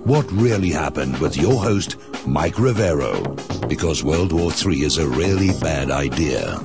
What really happened with your host, Mike Rivero, because World War III is a really bad idea.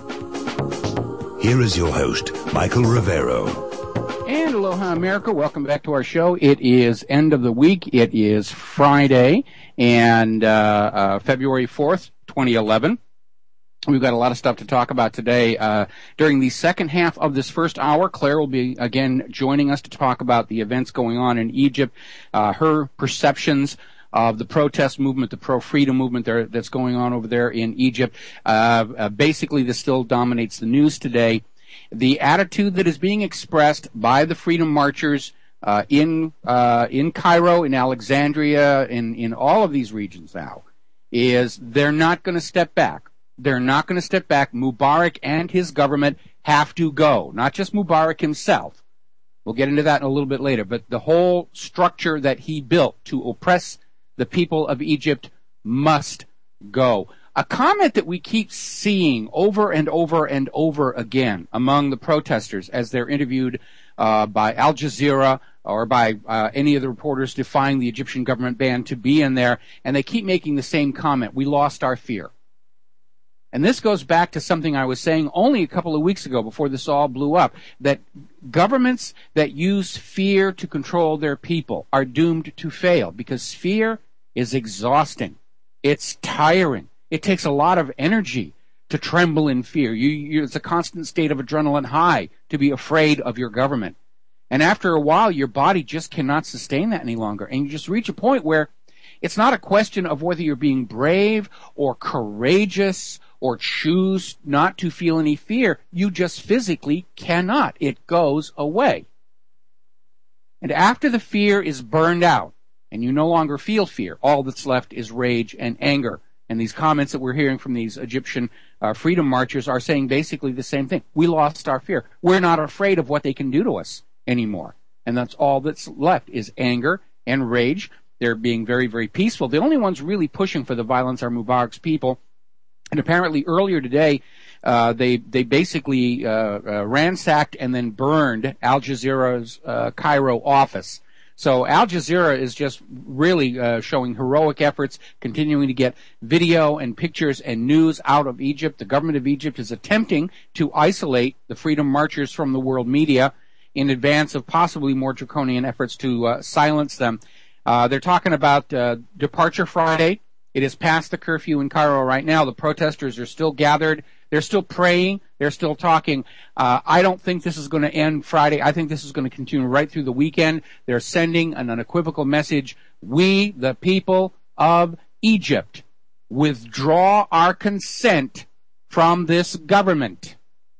Here is your host, Michael Rivero. And aloha, America. Welcome back to our show. It is end of the week. It is Friday, and February 4th, 2011. We've got a lot of stuff to talk about today. During the second half of this first hour, Claire will be again joining us to talk about the events going on in Egypt, her perceptions of the protest movement, the pro-freedom movement that's going on over there in Egypt. Basically, this still dominates the news today. The attitude that is being expressed by the freedom marchers in Cairo, in Alexandria, in all of these regions now, is they're not going to step back. They're not going to step back. Mubarak and his government have to go. Not just Mubarak himself. We'll get into that in a little bit later. But the whole structure that he built to oppress the people of Egypt must go. A comment that we keep seeing over and over and over again among the protesters as they're interviewed by Al Jazeera or by any of the reporters defying the Egyptian government ban to be in there, and they keep making the same comment: we lost our fear. And this goes back to something I was saying only a couple of weeks ago before this all blew up, that governments that use fear to control their people are doomed to fail, because fear is exhausting. It's tiring. It takes a lot of energy to tremble in fear. It's a constant state of adrenaline high to be afraid of your government. And after a while, your body just cannot sustain that any longer. And you just reach a point where it's not a question of whether you're being brave or courageous or choose not to feel any fear. You just physically cannot. It goes away. And after the fear is burned out and you no longer feel fear, all that's left is rage and anger. And these comments that we're hearing from these Egyptian freedom marchers are saying basically the same thing. We lost our fear. We're not afraid of what they can do to us anymore. And that's all that's left is anger and rage. They're being very, very peaceful. The only ones really pushing for the violence are Mubarak's people. And apparently earlier today, they basically ransacked and then burned Al Jazeera's Cairo office. So Al Jazeera is just really showing heroic efforts, continuing to get video and pictures and news out of Egypt. The government of Egypt is attempting to isolate the freedom marchers from the world media in advance of possibly more draconian efforts to silence them. They're talking about Departure Friday. It is past the curfew in Cairo right now. The protesters are still gathered. They're still praying. They're still talking. I don't think this is going to end Friday. I think this is going to continue right through the weekend. They're sending an unequivocal message. We, the people of Egypt, withdraw our consent from this government.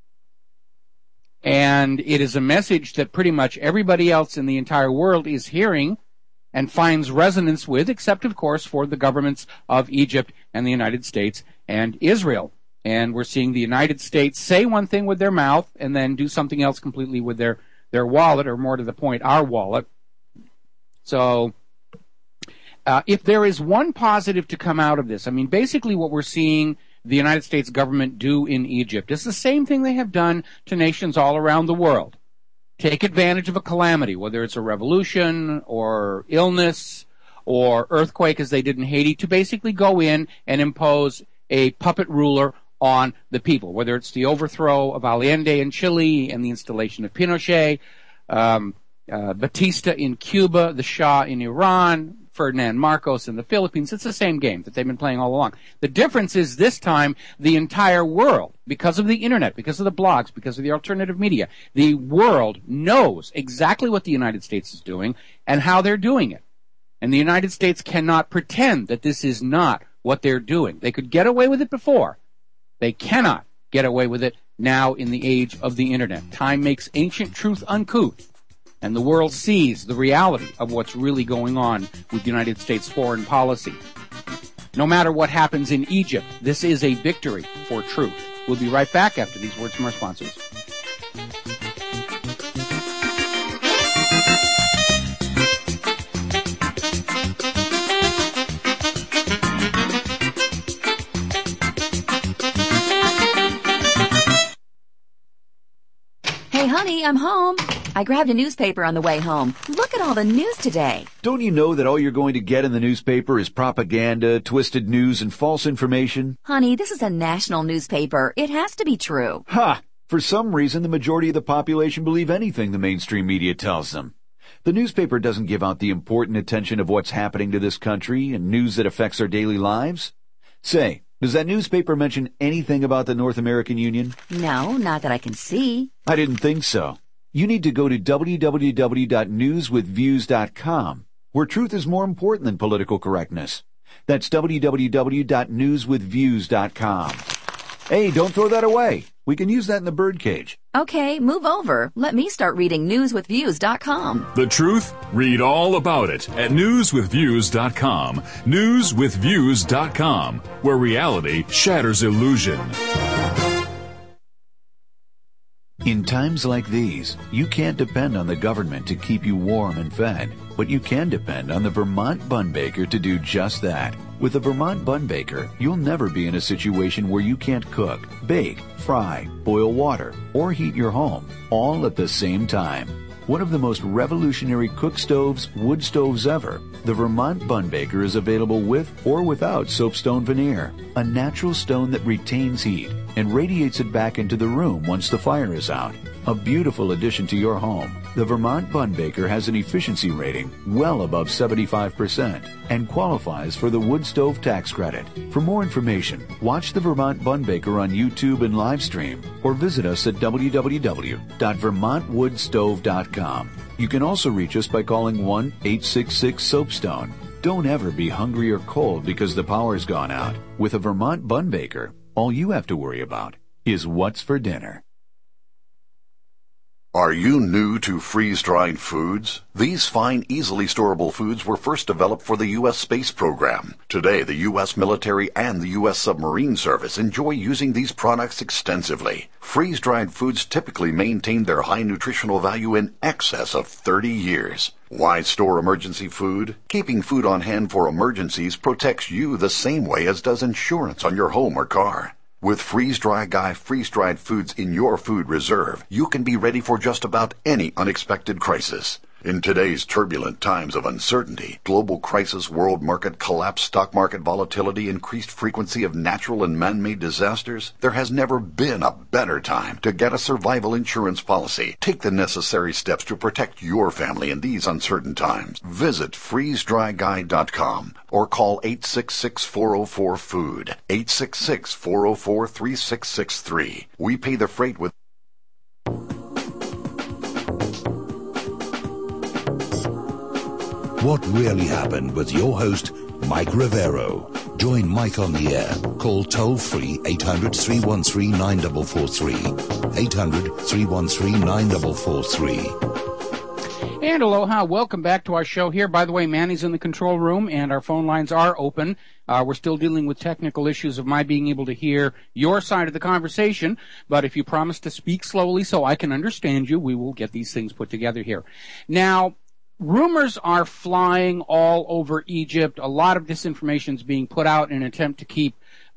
And it is a message that pretty much everybody else in the entire world is hearing and finds resonance with, except, of course, for the governments of Egypt and the United States and Israel. And we're seeing the United States say one thing with their mouth and then do something else completely with their wallet, or more to the point, our wallet. So if there is one positive to come out of this, I mean, basically what we're seeing the United States government do in Egypt is the same thing they have done to nations all around the world. Take advantage of a calamity, whether it's a revolution or illness or earthquake, as they did in Haiti, to basically go in and impose a puppet ruler on the people, whether it's the overthrow of Allende in Chile and the installation of Pinochet, Batista in Cuba, the Shah in Iran, Ferdinand Marcos in the Philippines. It's the same game that they've been playing all along. The difference is this time the entire world, because of the internet, because of the blogs, because of the alternative media, the world knows exactly what the United States is doing and how they're doing it. And the United States cannot pretend that this is not what they're doing. They could get away with it before. They cannot get away with it now in the age of the internet. Time makes ancient truth uncouth, and the world sees the reality of what's really going on with United States foreign policy. No matter what happens in Egypt, this is a victory for truth. We'll be right back after these words from our sponsors. Hey, honey, I'm home. I grabbed a newspaper on the way home. Look at all the news today. Don't you know that all you're going to get in the newspaper is propaganda, twisted news, and false information? Honey, this is a national newspaper. It has to be true. Ha! For some reason, the majority of the population believe anything the mainstream media tells them. The newspaper doesn't give out the important attention of what's happening to this country and news that affects our daily lives. Say, does that newspaper mention anything about the North American Union? No, not that I can see. I didn't think so. You need to go to www.newswithviews.com, where truth is more important than political correctness. That's www.newswithviews.com. Hey, don't throw that away. We can use that in the birdcage. Okay, move over. Let me start reading newswithviews.com. The truth? Read all about it at newswithviews.com. Newswithviews.com, where reality shatters illusion. In times like these, you can't depend on the government to keep you warm and fed, but you can depend on the Vermont Bun Baker to do just that. With the Vermont Bun Baker, you'll never be in a situation where you can't cook, bake, fry, boil water, or heat your home, all at the same time. One of the most revolutionary cook stoves, wood stoves ever, the Vermont Bun Baker is available with or without soapstone veneer, a natural stone that retains heat and radiates it back into the room once the fire is out. A beautiful addition to your home, the Vermont Bun Baker has an efficiency rating well above 75% and qualifies for the wood stove tax credit. For more information, watch the Vermont Bun Baker on YouTube and live stream or visit us at www.vermontwoodstove.com. You can also reach us by calling 1-866-SOAPSTONE. Don't ever be hungry or cold because the power's gone out. With a Vermont Bun Baker, all you have to worry about is what's for dinner. Are you new to freeze-dried foods? These fine, easily storable foods were first developed for the U.S. space program. Today, the U.S. military and the U.S. submarine service enjoy using these products extensively. Freeze-dried foods typically maintain their high nutritional value in excess of 30 years. Why store emergency food? Keeping food on hand for emergencies protects you the same way as does insurance on your home or car. With Freeze-Dry Guy freeze-dried foods in your food reserve, you can be ready for just about any unexpected crisis. In today's turbulent times of uncertainty, global crisis, world market collapse, stock market volatility, increased frequency of natural and man-made disasters, there has never been a better time to get a survival insurance policy. Take the necessary steps to protect your family in these uncertain times. Visit freezedryguy.com or call 866-404-FOOD, 866-404-3663. We pay the freight with What Really Happened with your host, Mike Rivero. Join Mike on the air. Call toll-free 800-313-9443. 800-313-9443. And aloha, welcome back to our show here. By the way, Manny's in the control room and our phone lines are open. We're still dealing with technical issues of my being able to hear your side of the conversation, but if you promise to speak slowly so I can understand you, we will get these things put together here. Now, rumors are flying all over Egypt. A lot of disinformation is being put out in an attempt to keep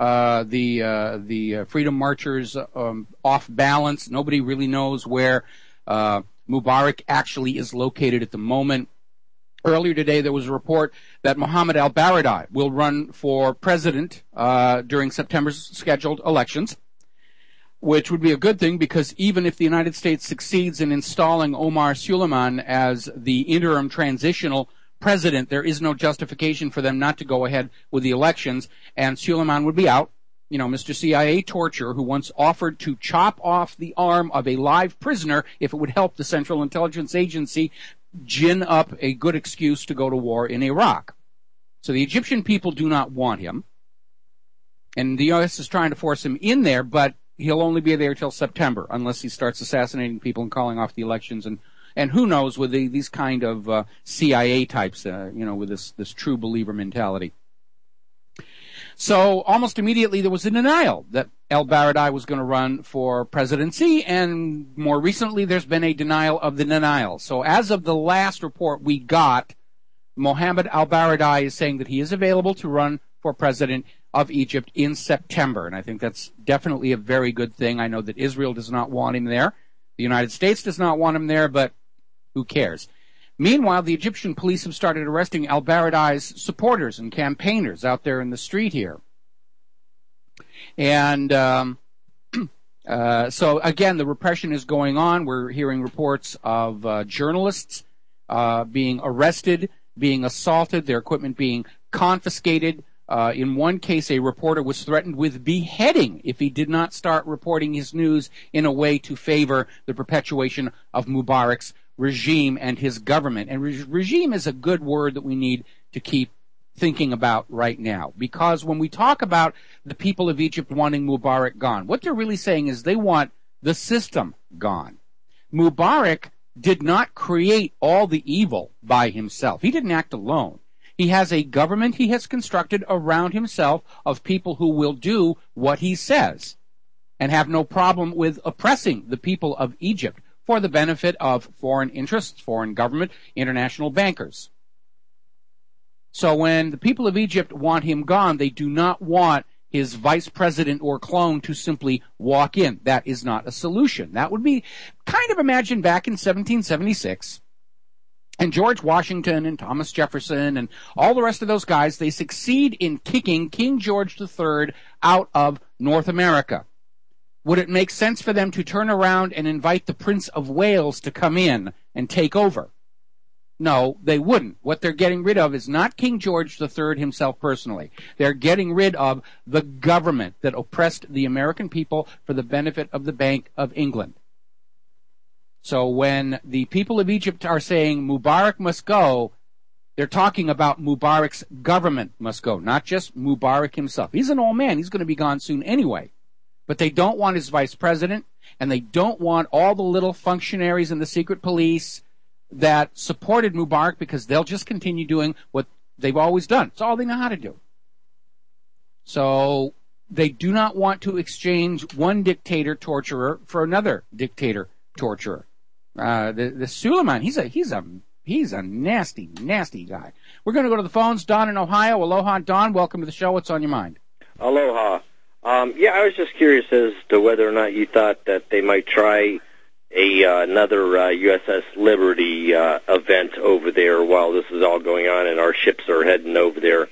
the freedom marchers off balance. Nobody really knows where Mubarak actually is located at the moment. Earlier today, there was a report that Mohammed al-Baradei will run for president during September's scheduled elections, which would be a good thing because even if the United States succeeds in installing Omar Suleiman as the interim transitional president, there is no justification for them not to go ahead with the elections, and Suleiman would be out. You know, Mr. CIA torture, who once offered to chop off the arm of a live prisoner if it would help the Central Intelligence Agency gin up a good excuse to go to war in Iraq. So the Egyptian people do not want him, and the U.S. is trying to force him in there, but he'll only be there till September unless he starts assassinating people and calling off the elections. And who knows with these kind of CIA types, with this true believer mentality. So almost immediately there was a denial that al-Baradei was going to run for presidency, and more recently there's been a denial of the denial. So as of the last report we got, Mohammed al-Baradei is saying that he is available to run for president of Egypt in September, and I think that's definitely a very good thing. I know that Israel does not want him there. The United States does not want him there, but Who cares? Meanwhile, the Egyptian police have started arresting al-Baradei's supporters and campaigners out there in the street here. And so, again, the repression is going on. We're hearing reports of journalists being arrested, being assaulted, their equipment being confiscated. In one case, a reporter was threatened with beheading if he did not start reporting his news in a way to favor the perpetuation of Mubarak's regime and his government. And regime is a good word that we need to keep thinking about right now. Because when we talk about the people of Egypt wanting Mubarak gone, what they're really saying is they want the system gone. Mubarak did not create all the evil by himself. He didn't act alone. He has a government he has constructed around himself of people who will do what he says and have no problem with oppressing the people of Egypt for the benefit of foreign interests, foreign government, international bankers. So when the people of Egypt want him gone, they do not want his vice president or clone to simply walk in. That is not a solution. That would be kind of, imagine back in 1776, and George Washington and Thomas Jefferson and all the rest of those guys, they succeed in kicking King George III out of North America. Would it make sense for them to turn around and invite the Prince of Wales to come in and take over? No, they wouldn't. What they're getting rid of is not King George III himself personally. They're getting rid of the government that oppressed the American people for the benefit of the Bank of England. So when the people of Egypt are saying Mubarak must go, they're talking about Mubarak's government must go, not just Mubarak himself. He's an old man. He's going to be gone soon anyway. But they don't want his vice president, and they don't want all the little functionaries in the secret police that supported Mubarak, because they'll just continue doing what they've always done. It's all they know how to do. So they do not want to exchange one dictator torturer for another dictator torturer. The Suleiman, he's a nasty, nasty guy. We're going to go to the phones. Don in Ohio. Aloha, Don. Welcome to the show. What's on your mind? Aloha. Yeah, I was just curious as to whether or not you thought that they might try another USS Liberty event over there while this is all going on and our ships are heading over there.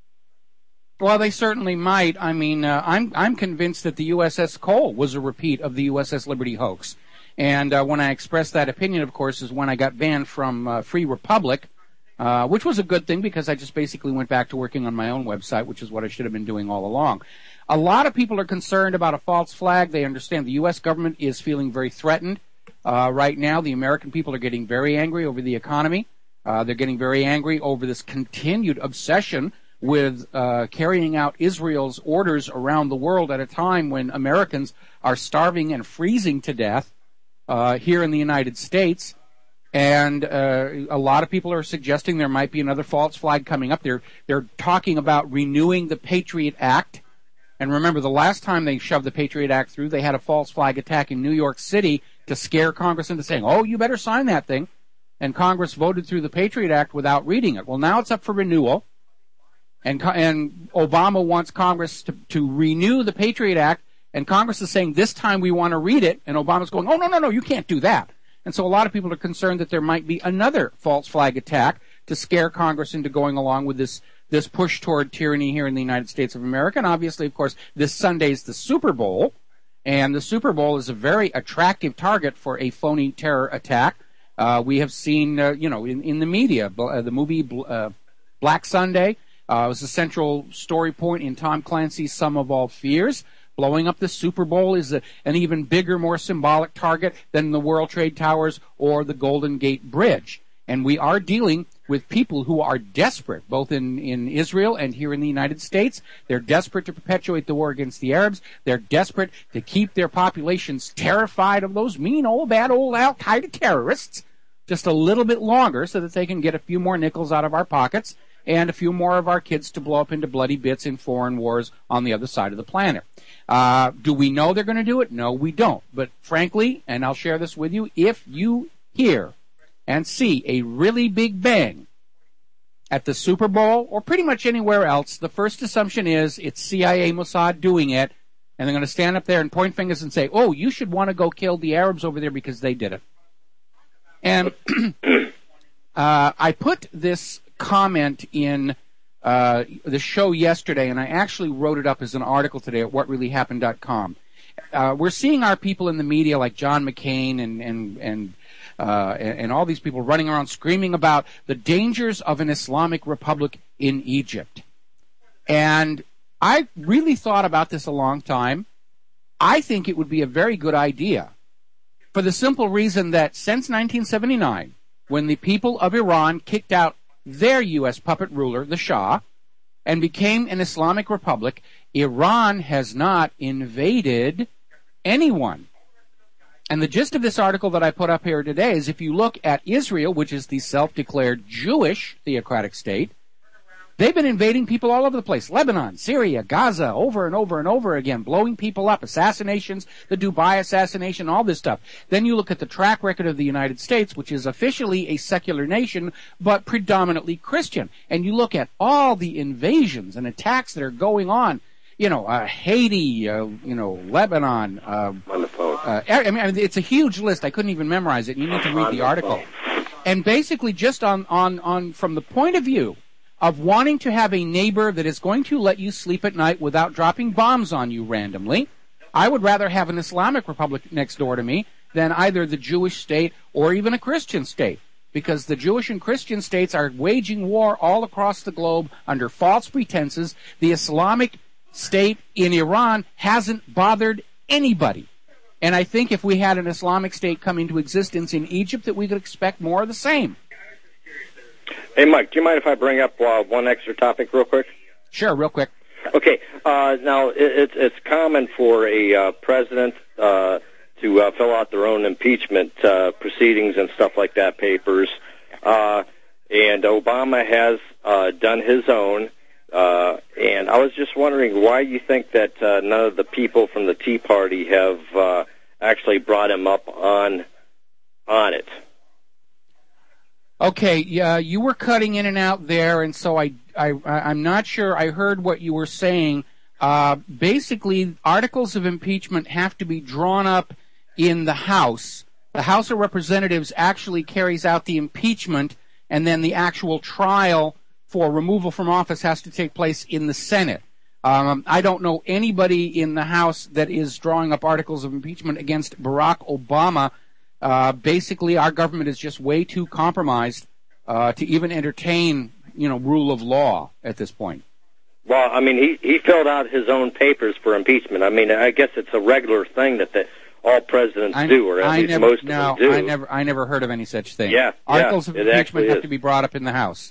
Well, they certainly might. I mean, I'm convinced that the USS Cole was a repeat of the USS Liberty hoax. And when I expressed that opinion, of course, is when I got banned from Free Republic, which was a good thing because I just basically went back to working on my own website, which is what I should have been doing all along. A lot of people are concerned about a false flag. They understand the U.S. government is feeling very threatened. Right now, the American people are getting very angry over the economy. They're getting very angry over this continued obsession with carrying out Israel's orders around the world at a time when Americans are starving and freezing to death here in the United States. And a lot of people are suggesting there might be another false flag coming up. They're talking about renewing the Patriot Act. And remember, the last time they shoved the Patriot Act through, they had a false flag attack in New York City to scare Congress into saying, oh, you better sign that thing. And Congress voted through the Patriot Act without reading it. Well, now it's up for renewal. And Obama wants Congress to renew the Patriot Act. And Congress is saying, this time we want to read it. And Obama's going, oh, no, you can't do that. And so a lot of people are concerned that there might be another false flag attack to scare Congress into going along with this push toward tyranny here in the United States of America. And obviously, of course, this Sunday's the Super Bowl. And the Super Bowl is a very attractive target for a phony terror attack. We have seen, in the media, the movie Black Sunday was a central story point in Tom Clancy's Sum of All Fears. Blowing up the Super Bowl is an even bigger, more symbolic target than the World Trade Towers or the Golden Gate Bridge. And we are dealing with people who are desperate, both in Israel and here in the United States. They're desperate to perpetuate the war against the Arabs. They're desperate to keep their populations terrified of those mean old, bad old Al-Qaeda terrorists just a little bit longer so that they can get a few more nickels out of our pockets and a few more of our kids to blow up into bloody bits in foreign wars on the other side of the planet. Do we know they're going to do it? No, we don't. But frankly, and I'll share this with you, if you hear and see a really big bang at the Super Bowl or pretty much anywhere else, the first assumption is it's CIA Mossad doing it, and they're going to stand up there and point fingers and say, oh, you should want to go kill the Arabs over there because they did it. And I put this comment in the show yesterday, and I actually wrote it up as an article today at whatreallyhappened.com. We're seeing our people in the media like John McCain and all these people running around screaming about the dangers of an Islamic Republic in Egypt. And I really thought about this a long time. I think it would be a very good idea for the simple reason that since 1979, when the people of Iran kicked out their U.S. puppet ruler, the Shah, and became an Islamic Republic, Iran has not invaded anyone. And the gist of this article that I put up here today is if you look at Israel, which is the self-declared Jewish theocratic state, they've been invading people all over the place. Lebanon, Syria, Gaza, over and over and over again, blowing people up, assassinations, the Dubai assassination, all this stuff. Then you look at the track record of the United States, which is officially a secular nation, but predominantly Christian. And you look at all the invasions and attacks that are going on. Haiti, Lebanon. It's a huge list. I couldn't even memorize it. You need to read the article. And basically just on from the point of view of wanting to have a neighbor that is going to let you sleep at night without dropping bombs on you randomly, I would rather have an Islamic Republic next door to me than either the Jewish state or even a Christian state. Because the Jewish and Christian states are waging war all across the globe under false pretenses. The Islamic state in Iran hasn't bothered anybody. And I think if we had an Islamic state come into existence in Egypt, that we could expect more of the same. Hey, Mike, do you mind if I bring up one extra topic real quick? Sure, real quick. Okay. Now, it's common for a president to fill out their own impeachment proceedings and stuff like that, papers. And Obama has done his own. And I was just wondering why you think that none of the people from the Tea Party have actually brought him up on it. Okay, yeah, you were cutting in and out there, and so I'm not sure I heard what you were saying. Basically, articles of impeachment have to be drawn up in the House. The House of Representatives actually carries out the impeachment, and then the actual trial for removal from office has to take place in the Senate. I don't know anybody in the House that is drawing up articles of impeachment against Barack Obama. Basically, our government is just way too compromised to even entertain, rule of law at this point. Well, I mean, he filled out his own papers for impeachment. I mean, I guess it's a regular thing that all presidents do, or at least most of them do. I never heard of any such thing. Yeah, articles of impeachment have to be brought up in the House.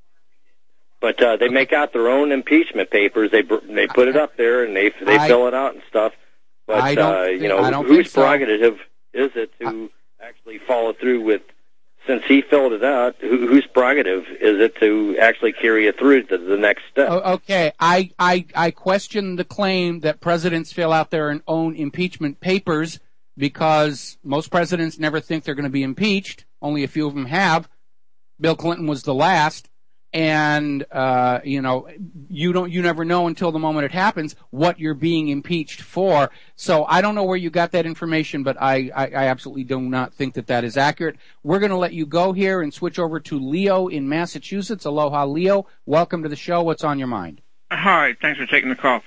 But they make out their own impeachment papers. They put it up there and they fill it out and stuff. But whose prerogative is it to actually follow through with? Since he filled it out, whose prerogative is it to actually carry it through to the next step? Okay, I question the claim that presidents fill out their own impeachment papers because most presidents never think they're going to be impeached. Only a few of them have. Bill Clinton was the last. And, you never know until the moment it happens what you're being impeached for. So I don't know where you got that information, but I absolutely do not think that is accurate. We're going to let you go here and switch over to Leo in Massachusetts. Aloha, Leo. Welcome to the show. What's on your mind? Hi. Thanks for taking the call.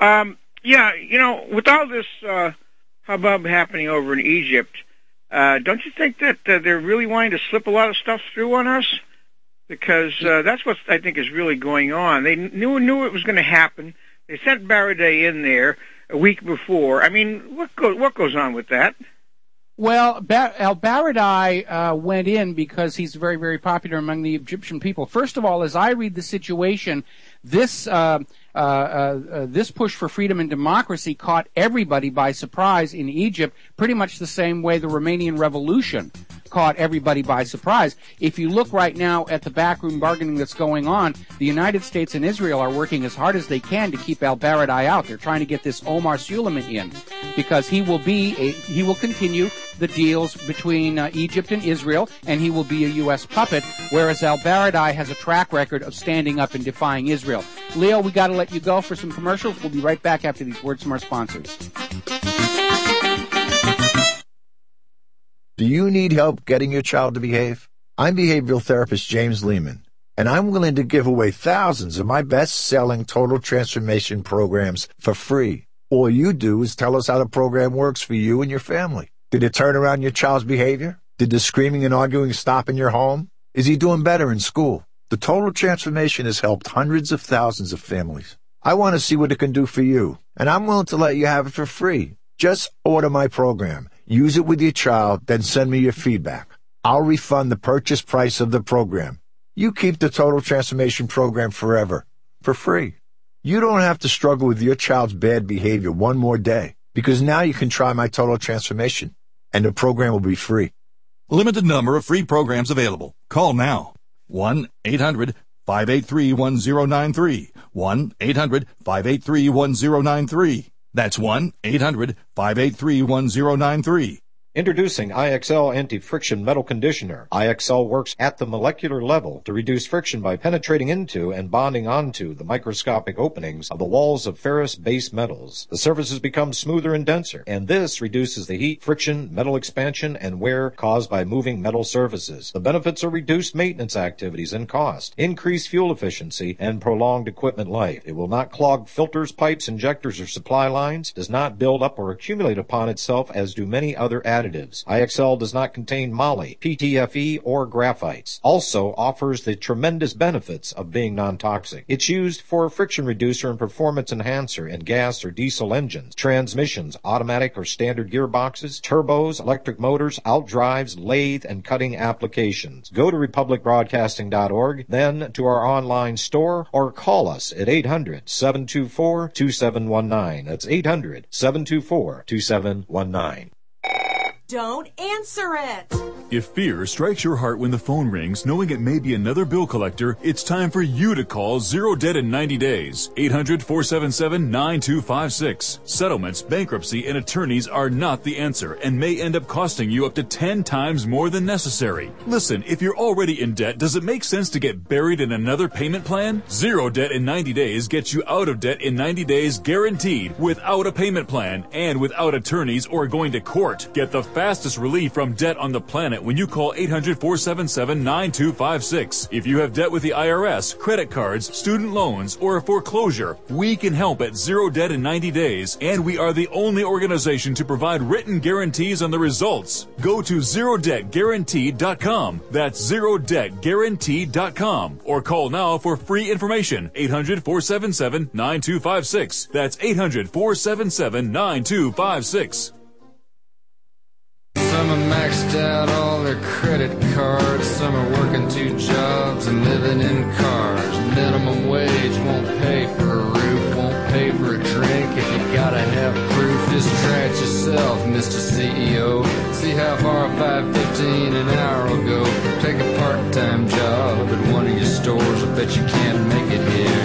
With all this hubbub happening over in Egypt, don't you think that they're really wanting to slip a lot of stuff through on us? Because that's what I think is really going on. They knew it was going to happen. They sent Baradei in there a week before. I mean, what goes on with that? Well, al-Baradei went in because he's very, very popular among the Egyptian people. First of all, as I read the situation, this push for freedom and democracy caught everybody by surprise in Egypt, pretty much the same way the Romanian Revolution caught everybody by surprise. If you look right now at the backroom bargaining that's going on, the United States and Israel are working as hard as they can to keep al-Baradei out. They're trying to get this Omar Suleiman in because he will continue the deals between Egypt and Israel, and he will be a U.S. puppet, whereas al-Baradei has a track record of standing up and defying Israel. Leo, we got to let you go for some commercials. We'll be right back after these words from our sponsors. Do you need help getting your child to behave? I'm behavioral therapist James Lehman, and I'm willing to give away thousands of my best-selling total transformation programs for free. All you do is tell us how the program works for you and your family. Did it turn around your child's behavior? Did the screaming and arguing stop in your home? Is he doing better in school? The total transformation has helped hundreds of thousands of families. I want to see what it can do for you, and I'm willing to let you have it for free. Just order my program, use it with your child, then send me your feedback. I'll refund the purchase price of the program. You keep the Total Transformation Program forever, for free. You don't have to struggle with your child's bad behavior one more day, because now you can try my Total Transformation, and the program will be free. Limited number of free programs available. Call now. 1-800-583-1093. 1-800-583-1093. That's 1-800-583-1093. Introducing IXL Anti-Friction Metal Conditioner. IXL works at the molecular level to reduce friction by penetrating into and bonding onto the microscopic openings of the walls of ferrous-based metals. The surfaces become smoother and denser, and this reduces the heat, friction, metal expansion, and wear caused by moving metal surfaces. The benefits are reduced maintenance activities and cost, increased fuel efficiency, and prolonged equipment life. It will not clog filters, pipes, injectors, or supply lines, does not build up or accumulate upon itself as do many other additives. IXL does not contain moly, PTFE, or graphites. Also offers the tremendous benefits of being non-toxic. It's used for a friction reducer and performance enhancer in gas or diesel engines, transmissions, automatic or standard gearboxes, turbos, electric motors, outdrives, lathe, and cutting applications. Go to republicbroadcasting.org, then to our online store, or call us at 800-724-2719. That's 800-724-2719. Don't answer it! If fear strikes your heart when the phone rings, knowing it may be another bill collector, it's time for you to call Zero Debt in 90 days. 800-477-9256. Settlements, bankruptcy, and attorneys are not the answer and may end up costing you up to 10 times more than necessary. Listen, if you're already in debt, does it make sense to get buried in another payment plan? Zero Debt in 90 days gets you out of debt in 90 days guaranteed, without a payment plan and without attorneys or going to court. Get the fastest relief from debt on the planet when you call 800-477-9256. If you have debt with the IRS, credit cards, student loans, or a foreclosure, we can help at Zero Debt in 90 days, and we are the only organization to provide written guarantees on the results. Go to ZeroDebtGuaranteed.com. That's ZeroDebtGuaranteed.com. Or call now for free information. 800-477-9256. That's 800-477-9256. Some are maxed out all their credit cards. Some are working 2 jobs and living in cars. Minimum wage won't pay for a roof, won't pay for a drink. If you gotta have proof, just try it yourself, Mr. CEO. See how far $5.15 an hour will go. Take a part-time job at one of your stores. I bet you can't make it here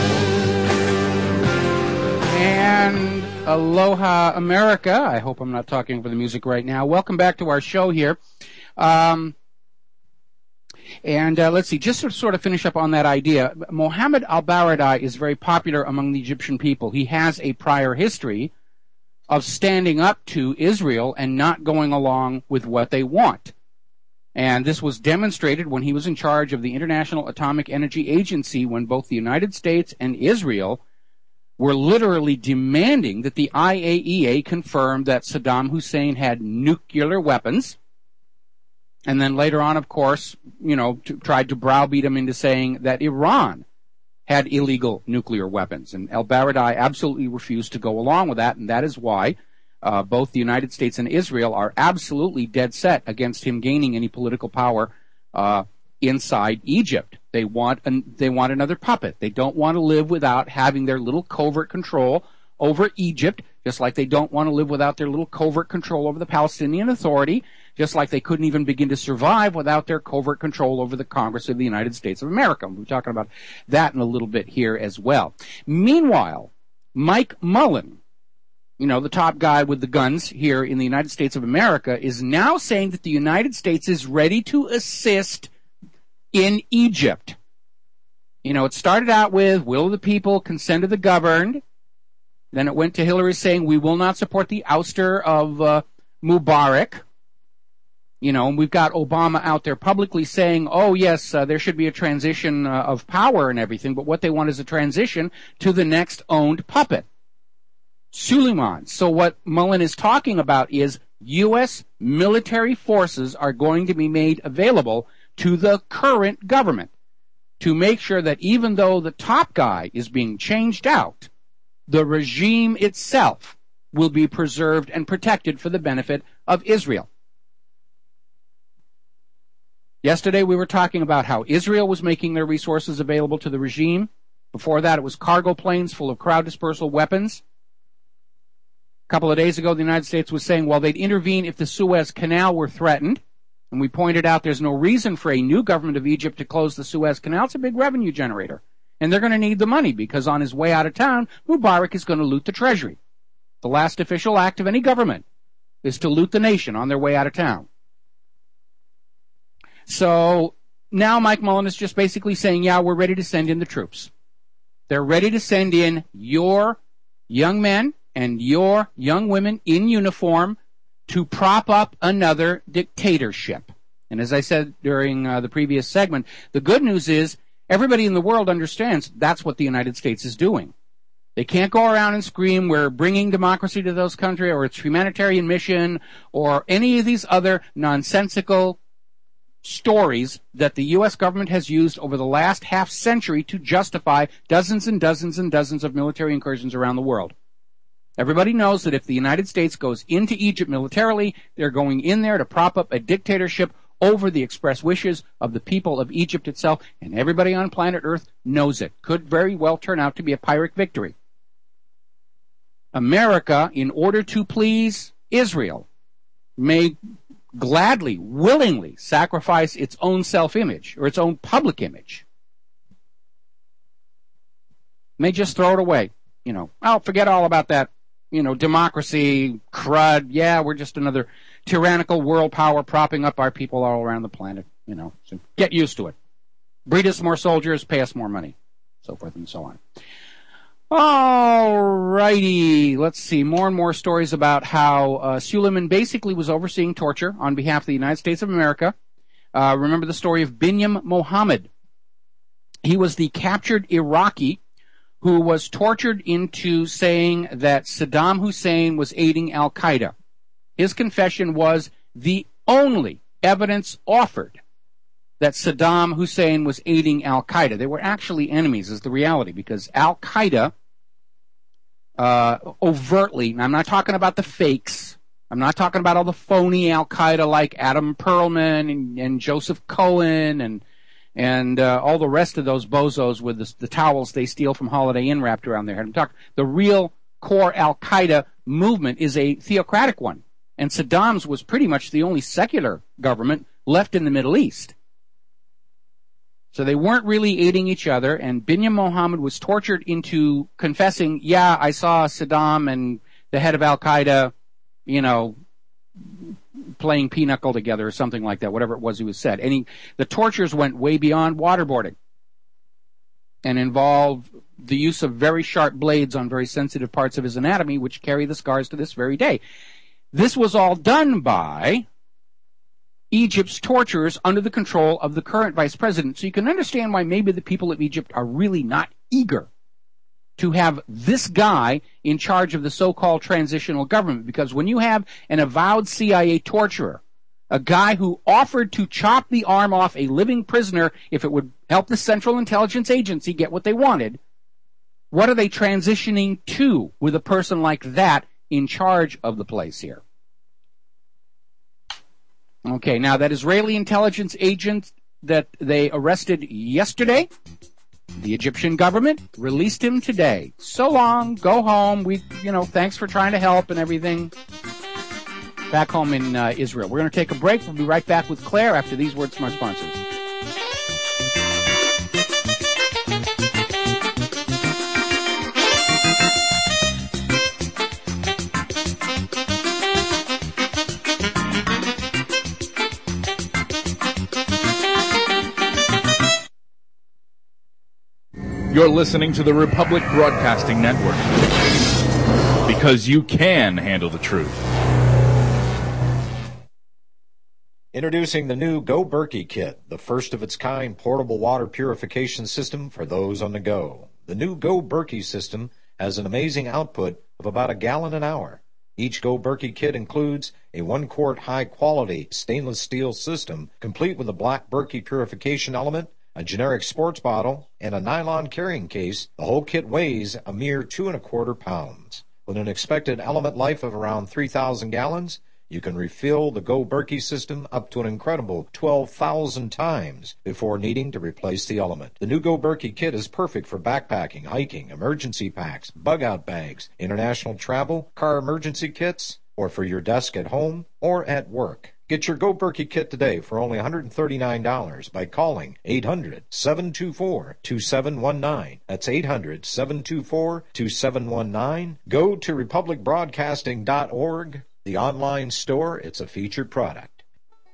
anymore. And aloha, America. I hope I'm not talking over the music right now. Welcome back to our show here. Let's see, just to sort of finish up on that idea, Mohammed al-Baradei is very popular among the Egyptian people. He has a prior history of standing up to Israel and not going along with what they want. And this was demonstrated when he was in charge of the International Atomic Energy Agency, when both the United States and Israel were literally demanding that the IAEA confirm that Saddam Hussein had nuclear weapons. And then later on, of course, tried to browbeat him into saying that Iran had illegal nuclear weapons. And al-Baradei absolutely refused to go along with that, and that is why both the United States and Israel are absolutely dead set against him gaining any political power inside Egypt. They want another puppet. They don't want to live without having their little covert control over Egypt, just like they don't want to live without their little covert control over the Palestinian Authority, just like they couldn't even begin to survive without their covert control over the Congress of the United States of America. We'll be talking about that in a little bit here as well. Meanwhile, Mike Mullen, the top guy with the guns here in the United States of America, is now saying that the United States is ready to assist in Egypt. It started out with will the people, consent of the governed. Then it went to Hillary saying we will not support the ouster of Mubarak. And we've got Obama out there publicly saying, oh, yes, there should be a transition of power and everything, but what they want is a transition to the next owned puppet, Suleiman. So what Mullen is talking about is U.S. military forces are going to be made available to the current government to make sure that even though the top guy is being changed out, the regime itself will be preserved and protected for the benefit of Israel. Yesterday we were talking about how Israel was making their resources available to the regime. Before that it was cargo planes full of crowd dispersal weapons. A couple of days ago the United States was saying, well, they'd intervene if the Suez Canal were threatened. And we pointed out there's no reason for a new government of Egypt to close the Suez Canal. It's a big revenue generator. And they're going to need the money because on his way out of town, Mubarak is going to loot the treasury. The last official act of any government is to loot the nation on their way out of town. So now Mike Mullen is just basically saying, yeah, we're ready to send in the troops. They're ready to send in your young men and your young women in uniform to prop up another dictatorship. And as I said during the previous segment, the good news is everybody in the world understands that's what the United States is doing. They can't go around and scream, we're bringing democracy to those countries, or it's humanitarian mission, or any of these other nonsensical stories that the U.S. government has used over the last half century to justify dozens and dozens and dozens of military incursions around the world. Everybody knows that if the United States goes into Egypt militarily, they're going in there to prop up a dictatorship over the express wishes of the people of Egypt itself, and everybody on planet Earth knows it. Could very well turn out to be a Pyrrhic victory. America, in order to please Israel, may gladly, willingly sacrifice its own self-image or its own public image. May just throw it away. I'll forget all about that, democracy, crud. Yeah, we're just another tyrannical world power propping up our people all around the planet, So get used to it. Breed us more soldiers, pay us more money, so forth and so on. All righty, let's see. More and more stories about how Suleiman basically was overseeing torture on behalf of the United States of America. Remember the story of Binyam Mohammed. He was the captured Iraqi who was tortured into saying that Saddam Hussein was aiding al-Qaeda. His confession was the only evidence offered that Saddam Hussein was aiding al-Qaeda. They were actually enemies, is the reality, because al-Qaeda overtly, and I'm not talking about the fakes, I'm not talking about all the phony al-Qaeda like Adam Perlman and Joseph Cohen and all the rest of those bozos with the towels they steal from Holiday Inn wrapped around their head. I'm talking the real core al-Qaeda movement is a theocratic one, and Saddam's was pretty much the only secular government left in the Middle East. So they weren't really aiding each other, and Binyam Mohammed was tortured into confessing, yeah, I saw Saddam and the head of al-Qaeda, playing pinochle together or something like that, whatever it was he was said. And the tortures went way beyond waterboarding and involved the use of very sharp blades on very sensitive parts of his anatomy, which carry the scars to this very day. This was all done by Egypt's torturers under the control of the current vice president. So you can understand why maybe the people of Egypt are really not eager to have this guy in charge of the so-called transitional government. Because when you have an avowed CIA torturer, a guy who offered to chop the arm off a living prisoner if it would help the Central Intelligence Agency get what they wanted, what are they transitioning to with a person like that in charge of the place here? Okay, now that Israeli intelligence agent that they arrested yesterday, the Egyptian government released him today. So long, go home. Thanks for trying to help and everything. Back home in Israel. We're going to take a break. We'll be right back with Claire after these words from our sponsors. You're listening to the Republic Broadcasting Network. Because you can handle the truth. Introducing the new Go Berkey Kit, the first of its kind portable water purification system for those on the go. The new Go Berkey system has an amazing output of about a gallon an hour. Each Go Berkey kit includes a 1-quart high-quality stainless steel system, complete with a black Berkey purification element, a generic sports bottle, and a nylon carrying case. The whole kit weighs a mere 2¼ pounds. With an expected element life of around 3,000 gallons, you can refill the Go Berkey system up to an incredible 12,000 times before needing to replace the element. The new Go Berkey kit is perfect for backpacking, hiking, emergency packs, bug-out bags, international travel, car emergency kits, or for your desk at home or at work. Get your Go Berkey kit today for only $139 by calling 800-724-2719. That's 800-724-2719. Go to republicbroadcasting.org. The online store, it's a featured product.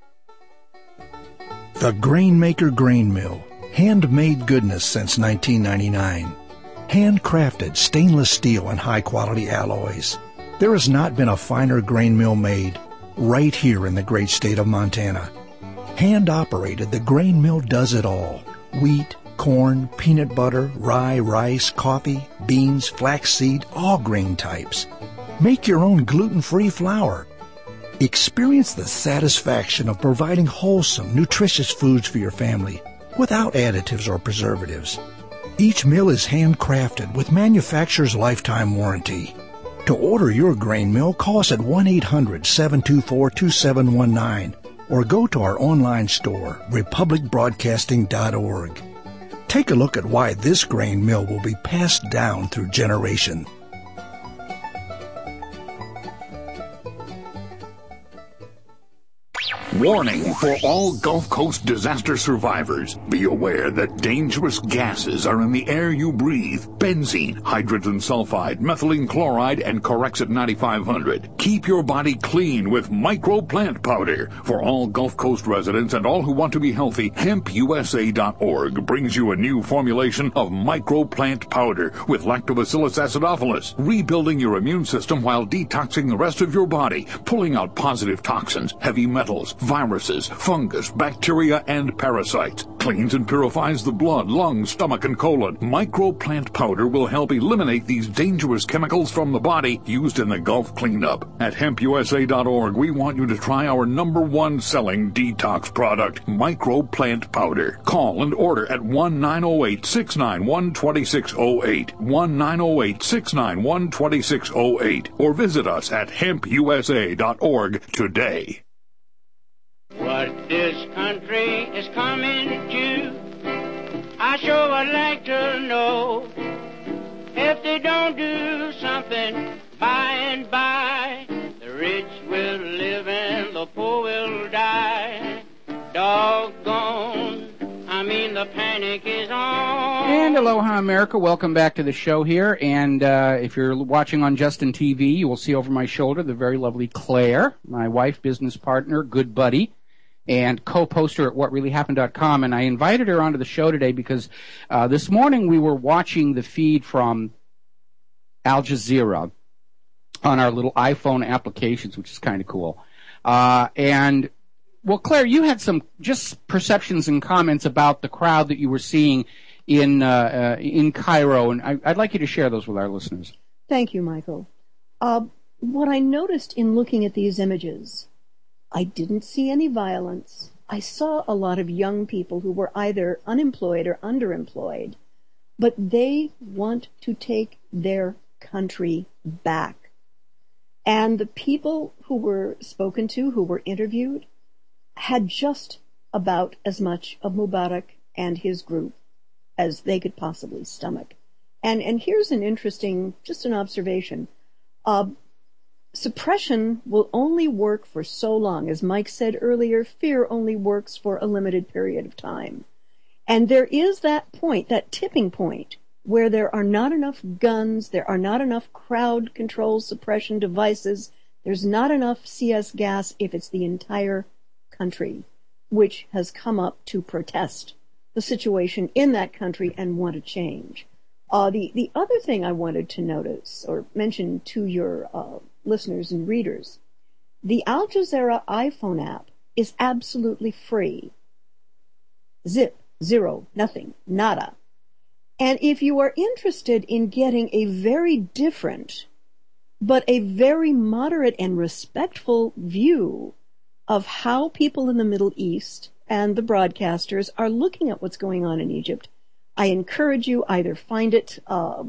The Grainmaker Grain Mill. Handmade goodness since 1999. Handcrafted stainless steel and high-quality alloys. There has not been a finer grain mill made right here in the great state of Montana. Hand-operated, the grain mill does it all. Wheat, corn, peanut butter, rye, rice, coffee, beans, flaxseed, all grain types. Make your own gluten-free flour. Experience the satisfaction of providing wholesome, nutritious foods for your family without additives or preservatives. Each mill is handcrafted with manufacturer's lifetime warranty. To order your grain mill, call us at 1-800-724-2719 or go to our online store, republicbroadcasting.org. Take a look at why this grain mill will be passed down through generation. Warning for all Gulf Coast disaster survivors. Be aware that dangerous gases are in the air you breathe. Benzene, hydrogen sulfide, methylene chloride, and Corexit 9500. Keep your body clean with Micro Plant Powder. For all Gulf Coast residents and all who want to be healthy, HempUSA.org brings you a new formulation of Micro Plant Powder with Lactobacillus acidophilus, rebuilding your immune system while detoxing the rest of your body, pulling out positive toxins, heavy metals, viruses, fungus, bacteria, and parasites. Cleans and purifies the blood, lungs, stomach, and colon. Micro Plant Powder will help eliminate these dangerous chemicals from the body used in the Gulf cleanup. At HempUSA.org, we want you to try our #1 selling detox product, Micro Plant Powder. Call and order at 1-908-691-2608, 1-908-691-2608, or visit us at HempUSA.org today. What this country is coming to, I sure would like to know. If they don't do something by and by, the rich will live and the poor will die. Doggone, I mean the panic is on. And aloha, America. Welcome back to the show here. And if you're watching on Justin TV, you will see over my shoulder the very lovely Claire, my wife, business partner, good buddy, and co-poster at whatreallyhappened.com. And I invited her onto the show today because this morning we were watching the feed from Al Jazeera on our little iPhone applications, which is kind of cool. And, well, Claire, you had some just perceptions and comments about the crowd that you were seeing in Cairo, and I'd like you to share those with our listeners. Thank you, Michael. What I noticed in looking at these images, I didn't see any violence. I saw a lot of young people who were either unemployed or underemployed, but they want to take their country back. And the people who were spoken to, who were interviewed, had just about as much of Mubarak and his group as they could possibly stomach. And here's an interesting, just an observation. Suppression will only work for so long. As Mike said earlier, fear only works for a limited period of time. And there is that point, that tipping point, where there are not enough guns, there are not enough crowd control suppression devices, there's not enough CS gas if it's the entire country which has come up to protest the situation in that country and want to change. The other thing I wanted to notice or mention to your listeners and readers, the Al Jazeera iPhone app is absolutely free. Zip, zero, nothing, nada. And if you are interested in getting a very different, but a very moderate and respectful view of how people in the Middle East and the broadcasters are looking at what's going on in Egypt, I encourage you either find it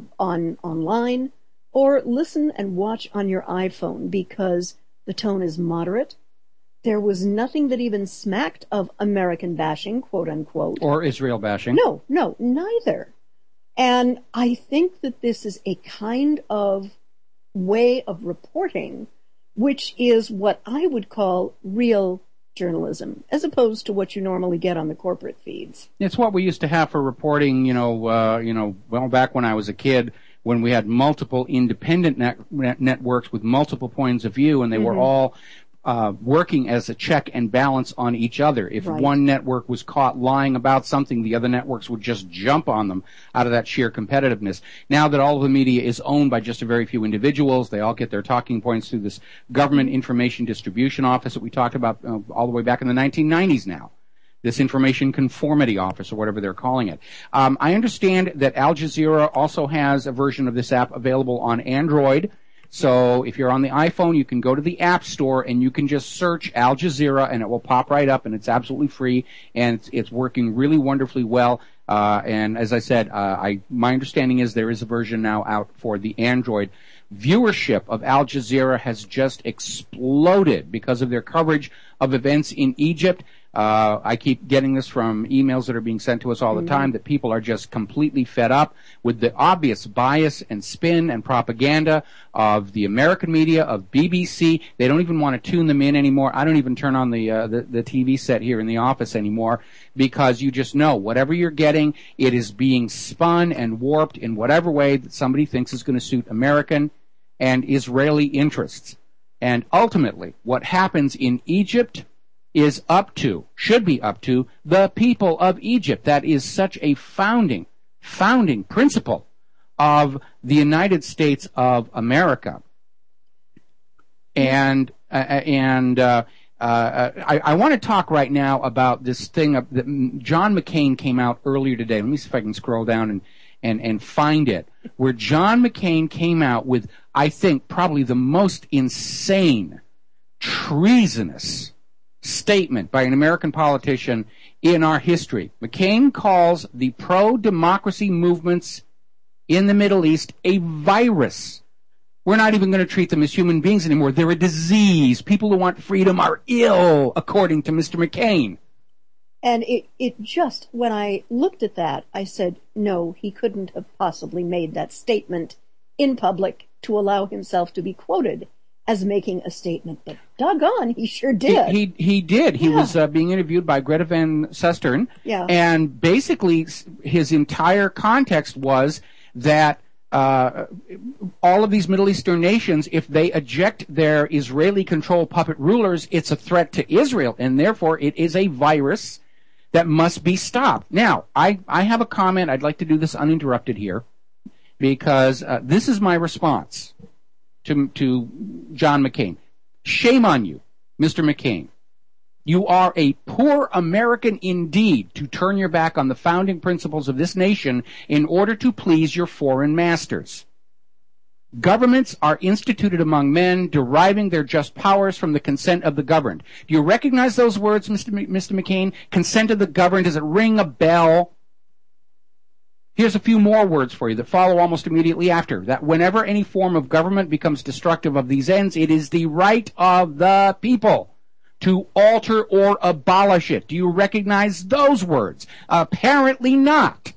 online or listen and watch on your iPhone, because the tone is moderate. There was nothing that even smacked of American bashing, quote unquote. Or Israel bashing. No, neither. And I think that this is a kind of way of reporting which is what I would call real journalism, as opposed to what you normally get on the corporate feeds. It's what we used to have for reporting, well, back when I was a kid, when we had multiple independent networks with multiple points of view, and they were all working as a check and balance on each other. If one network was caught lying about something, the other networks would just jump on them out of that sheer competitiveness. Now that all of the media is owned by just a very few individuals, they all get their talking points through this government information distribution office that we talked about all the way back in the 1990s now. This information conformity office, or whatever they're calling it. I understand that Al Jazeera also has a version of this app available on Android. So if you're on the iPhone, you can go to the App Store and you can just search Al Jazeera and it will pop right up, and it's absolutely free, and it's working really wonderfully well. And as I said, my understanding is there is a version now out for the Android. Viewership of Al Jazeera has just exploded because of their coverage of events in Egypt. I keep getting this from emails that are being sent to us all the time, that people are just completely fed up with the obvious bias and spin and propaganda of the American media, of BBC. They don't even want to tune them in anymore. I don't even turn on the TV set here in the office anymore, because you just know whatever you're getting, it is being spun and warped in whatever way that somebody thinks is going to suit American and Israeli interests. And ultimately, what happens in Egypt is should be up to the people of Egypt. That is such a founding principle of the United States of America. And I want to talk right now about this thing that John McCain came out earlier today. Let me see if I can scroll down and find it, where John McCain came out with, I think, probably the most insane, treasonous statement by an American politician in our history. McCain calls the pro-democracy movements in the Middle East a virus. We're not even going to treat them as human beings anymore. They're a disease. People who want freedom are ill, according to Mr. McCain. And it just, when I looked at that, I said, no, he couldn't have possibly made that statement in public to allow himself to be quoted as making a statement. But doggone, he sure did. He did. He was being interviewed by Greta Van Susteren. Yeah. And basically, his entire context was that all of these Middle Eastern nations, if they eject their Israeli-controlled puppet rulers, it's a threat to Israel, and therefore it is a virus that must be stopped. Now, I have a comment. I'd like to do this uninterrupted here, because this is my response to John McCain. Shame on you, Mr. McCain. You are a poor American indeed to turn your back on the founding principles of this nation in order to please your foreign masters. Governments are instituted among men, deriving their just powers from the consent of the governed. Do you recognize those words, Mr. McCain? Consent of the governed. Does it ring a bell? Here's a few more words for you that follow almost immediately after. That whenever any form of government becomes destructive of these ends, it is the right of the people to alter or abolish it. Do you recognize those words? Apparently not.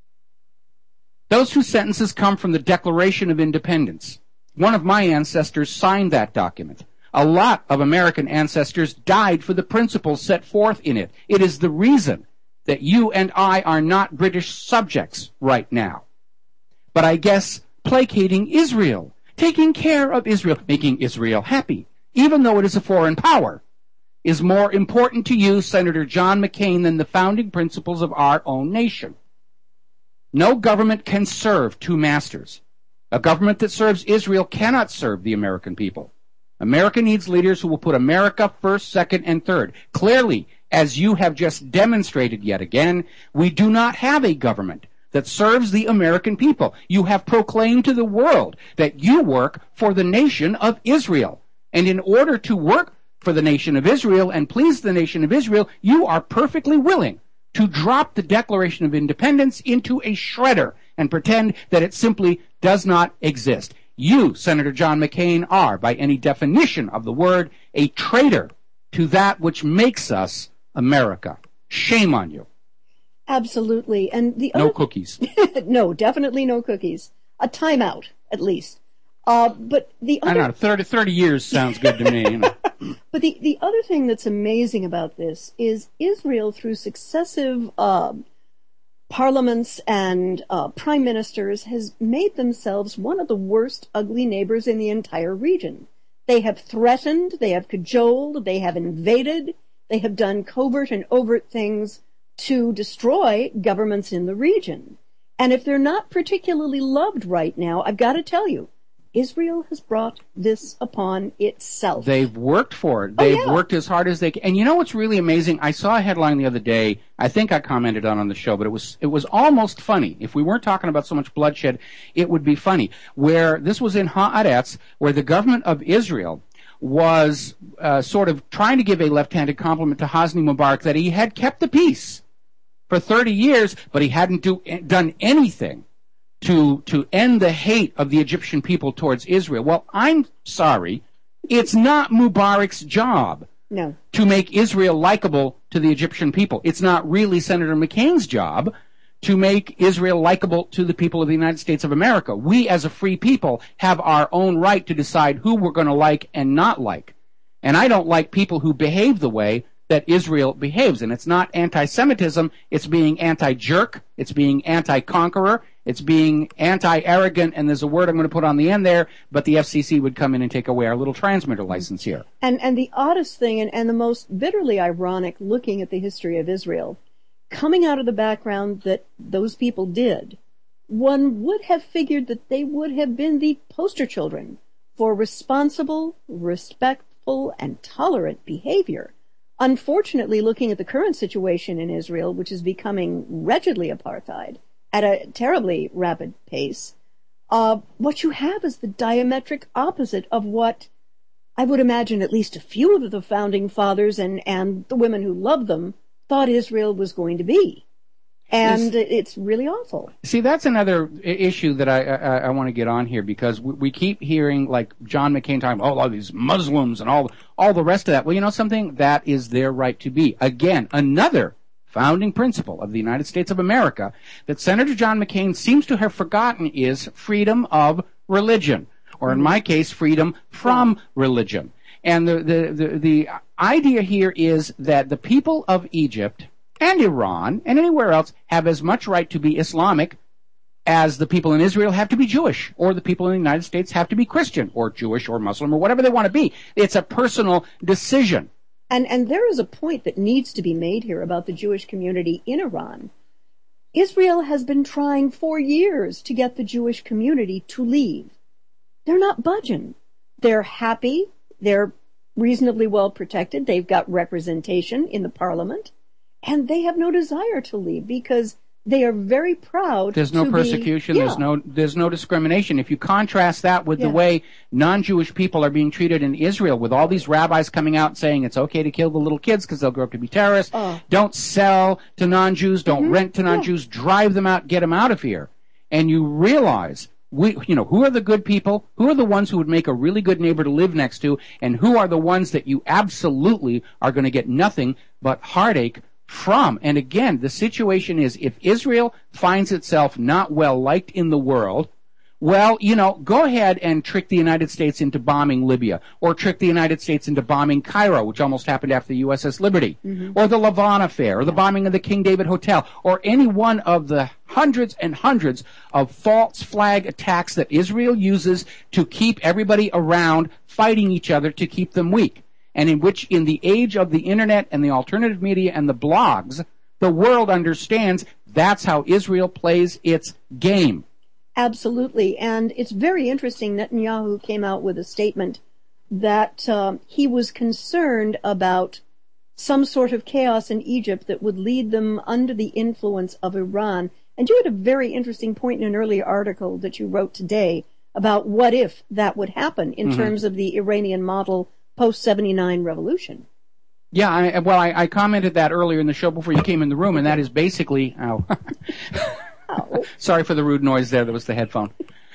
Those two sentences come from the Declaration of Independence. One of my ancestors signed that document. A lot of American ancestors died for the principles set forth in it. It is the reason that you and I are not British subjects right now. But I guess placating Israel, taking care of Israel, making Israel happy, even though it is a foreign power, is more important to you, Senator John McCain, than the founding principles of our own nation. No government can serve two masters. A government that serves Israel cannot serve the American people. America needs leaders who will put America first, second, and third. Clearly, as you have just demonstrated yet again, we do not have a government that serves the American people. You have proclaimed to the world that you work for the nation of Israel. And in order to work for the nation of Israel and please the nation of Israel, you are perfectly willing to drop the Declaration of Independence into a shredder and pretend that it simply does not exist. You, Senator John McCain, are, by any definition of the word, a traitor to that which makes us America. Shame on you. Absolutely. And the no other... cookies. No, definitely no cookies. A timeout, at least. But the other... I don't know, 30 years sounds good to me. You know. But the other thing that's amazing about this is Israel, through successive parliaments and prime ministers, has made themselves one of the worst ugly neighbors in the entire region. They have threatened, they have cajoled, they have invaded, they have done covert and overt things to destroy governments in the region. And if they're not particularly loved right now, I've got to tell you, Israel has brought this upon itself. They've worked for it. They've worked as hard as they can. And you know what's really amazing? I saw a headline the other day. I think I commented on the show, but it was almost funny. If we weren't talking about so much bloodshed, it would be funny. Where this was in Haaretz, where the government of Israel was sort of trying to give a left-handed compliment to Hosni Mubarak that he had kept the peace for 30 years, but he hadn't done anything to end the hate of the Egyptian people towards Israel. Well, I'm sorry. It's not Mubarak's job to make Israel likable to the Egyptian people. It's not really Senator McCain's job to make Israel likable to the people of the United States of America. We, as a free people, have our own right to decide who we're going to like and not like. And I don't like people who behave the way that Israel behaves. And it's not anti-Semitism. It's being anti-jerk. It's being anti-conqueror. It's being anti-arrogant. And there's a word I'm going to put on the end there, but the FCC would come in and take away our little transmitter license here. And the oddest thing, and the most bitterly ironic, looking at the history of Israel, coming out of the background that those people did, one would have figured that they would have been the poster children for responsible, respectful, and tolerant behavior. Unfortunately, looking at the current situation in Israel, which is becoming wretchedly apartheid at a terribly rapid pace, what you have is the diametric opposite of what I would imagine at least a few of the founding fathers and the women who loved them thought Israel was going to be. And it's really awful. See, that's another issue that I want to get on here, because we keep hearing, like, John McCain talking about all these Muslims and all the rest of that. Well, you know something? That is their right to be. Again, another founding principle of the United States of America that Senator John McCain seems to have forgotten is freedom of religion, or in my case, freedom from religion. And the idea here is that the people of Egypt and Iran and anywhere else have as much right to be Islamic as the people in Israel have to be Jewish, or the people in the United States have to be Christian or Jewish or Muslim or whatever they want to be. It's a personal decision. And there is a point that needs to be made here about the Jewish community in Iran. Israel has been trying for years to get the Jewish community to leave. They're not budging. They're happy. They're reasonably well protected. They've got representation in the parliament. And they have no desire to leave because they are very proud. There's no persecution. There's no discrimination. If you contrast that with the way non-Jewish people are being treated in Israel, with all these rabbis coming out saying it's okay to kill the little kids because they'll grow up to be terrorists. Don't sell to non-Jews. Don't rent to non-Jews. Drive them out. Get them out of here. And you realize, who are the good people? Who are the ones who would make a really good neighbor to live next to? And who are the ones that you absolutely are going to get nothing but heartache from? And again, the situation is, if Israel finds itself not well liked in the world, well, go ahead and trick the United States into bombing Libya, or trick the United States into bombing Cairo, which almost happened after the USS Liberty, or the Lavon affair, or the bombing of the King David Hotel, or any one of the hundreds and hundreds of false flag attacks that Israel uses to keep everybody around fighting each other to keep them weak. And in which, in the age of the internet and the alternative media and the blogs, the world understands that's how Israel plays its game. Absolutely. And it's very interesting. Netanyahu came out with a statement that he was concerned about some sort of chaos in Egypt that would lead them under the influence of Iran. And you had a very interesting point in an earlier article that you wrote today about what if that would happen in terms of the Iranian model post-79 revolution. Yeah, I commented that earlier in the show before you came in the room, and that is basically... Sorry for the rude noise there. That was the headphone.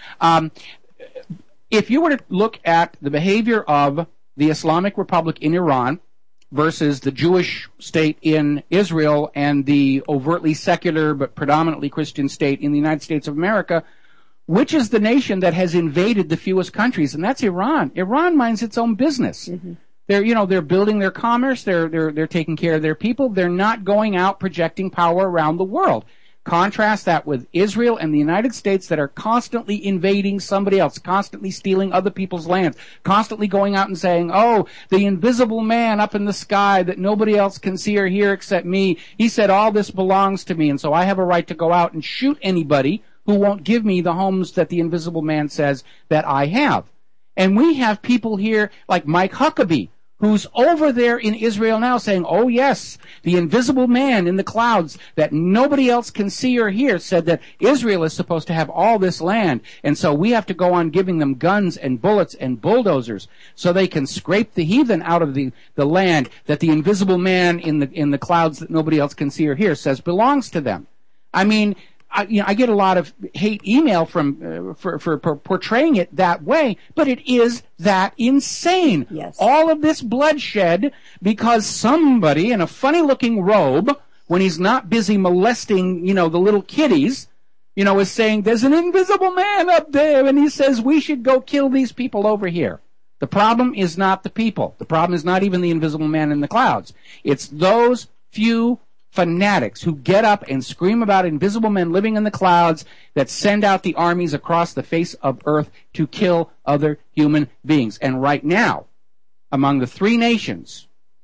If you were to look at the behavior of the Islamic Republic in Iran versus the Jewish state in Israel and the overtly secular but predominantly Christian state in the United States of America, which is the nation that has invaded the fewest countries? And that's Iran. Iran minds its own business. They're building their commerce. They're taking care of their people. They're not going out projecting power around the world. Contrast that with Israel and the United States that are constantly invading somebody else, constantly stealing other people's lands, constantly going out and saying, oh, the invisible man up in the sky that nobody else can see or hear except me, he said all this belongs to me, and so I have a right to go out and shoot anybody who won't give me the homes that the invisible man says that I have. And we have people here like Mike Huckabee, who's over there in Israel now saying, oh yes, the invisible man in the clouds that nobody else can see or hear said that Israel is supposed to have all this land, and so we have to go on giving them guns and bullets and bulldozers so they can scrape the heathen out of the land that the invisible man in the clouds that nobody else can see or hear says belongs to them. I mean, I get a lot of hate email from for portraying it that way, but it is that insane. Yes. All of this bloodshed because somebody in a funny-looking robe, when he's not busy molesting, the little kiddies, is saying there's an invisible man up there, and he says we should go kill these people over here. The problem is not the people. The problem is not even the invisible man in the clouds. It's those few fanatics who get up and scream about invisible men living in the clouds that send out the armies across the face of earth to kill other human beings. And right now, among the three nations,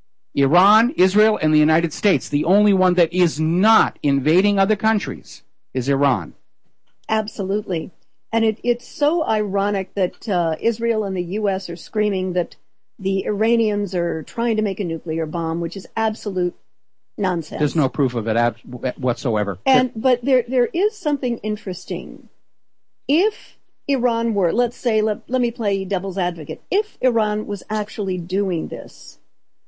Iran, Israel, and the United States, the only one that is not invading other countries is Iran. Absolutely. And it's so ironic that Israel and the U.S. are screaming that the Iranians are trying to make a nuclear bomb, which is absolute nonsense. There's no proof of it whatsoever. But there is something interesting. If Iran were, let's say, let me play devil's advocate. If Iran was actually doing this,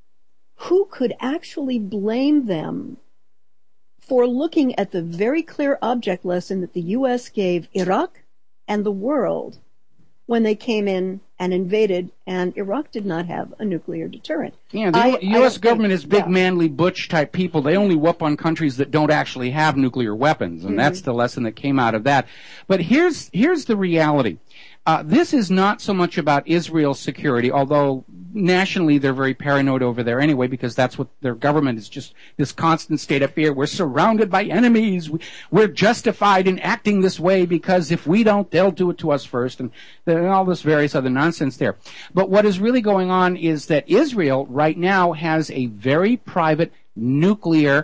who could actually blame them for looking at the very clear object lesson that the U.S. gave Iraq and the world when they came in and invaded, and Iraq did not have a nuclear deterrent? Yeah, the U.S. government is big, manly, butch type people. They only whoop on countries that don't actually have nuclear weapons, and that's the lesson that came out of that. But here's the reality. This is not so much about Israel's security, although nationally they're very paranoid over there anyway, because that's what their government is, just this constant state of fear. We're surrounded by enemies. We're justified in acting this way because if we don't, they'll do it to us first, and all this various other nonsense there. But what is really going on is that Israel right now has a very private nuclear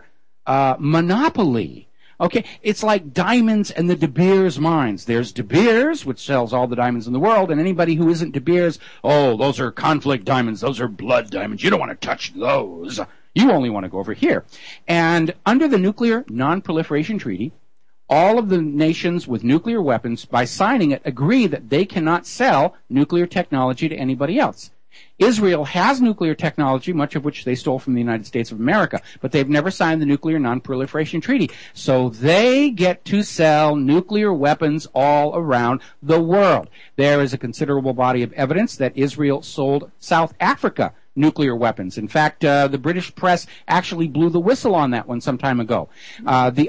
monopoly. Okay, it's like diamonds and the De Beers mines. There's De Beers, which sells all the diamonds in the world, and anybody who isn't De Beers, oh, those are conflict diamonds, those are blood diamonds, you don't want to touch those. You only want to go over here. And under the Nuclear Non-Proliferation Treaty, all of the nations with nuclear weapons, by signing it, agree that they cannot sell nuclear technology to anybody else. Israel has nuclear technology, much of which they stole from the United States of America, but they've never signed the Nuclear Non-Proliferation Treaty. So they get to sell nuclear weapons all around the world. There is a considerable body of evidence that Israel sold South Africa nuclear weapons. In fact, the British press actually blew the whistle on that one some time ago. The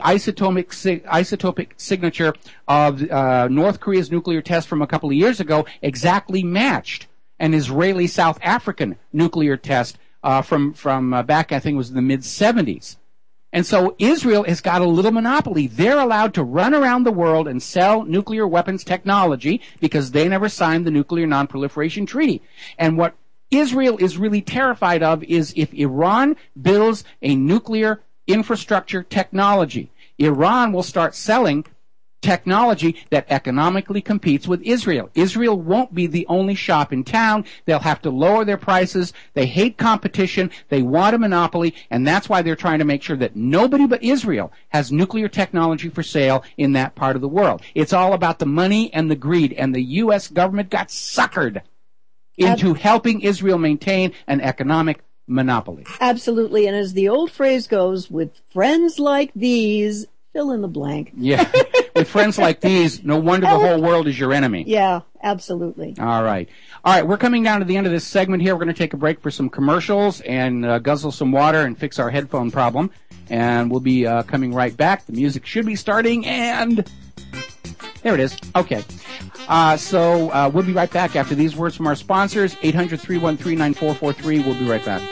isotopic signature of North Korea's nuclear test from a couple of years ago exactly matched an Israeli South African nuclear test from back, I think it was in the mid-'70s. And so Israel has got a little monopoly. They're allowed to run around the world and sell nuclear weapons technology because they never signed the Nuclear Non-Proliferation Treaty. And what Israel is really terrified of is if Iran builds a nuclear infrastructure technology, Iran will start selling technology that economically competes with Israel. Israel won't be the only shop in town. They'll have to lower their prices. They hate competition. They want a monopoly, and that's why they're trying to make sure that nobody but Israel has nuclear technology for sale in that part of the world. It's all about the money and the greed, and the U.S. government got suckered into helping Israel maintain an economic monopoly. Absolutely, and as the old phrase goes, with friends like these, fill in the blank. Yeah, with friends like these, no wonder the whole world is your enemy. Yeah, absolutely. All right, we're coming down to the end of this segment here. We're going to take a break for some commercials and guzzle some water and fix our headphone problem. And we'll be coming right back. The music should be starting, and there it is. Okay. So we'll be right back after these words from our sponsors, 800-313-9443. We'll be right back.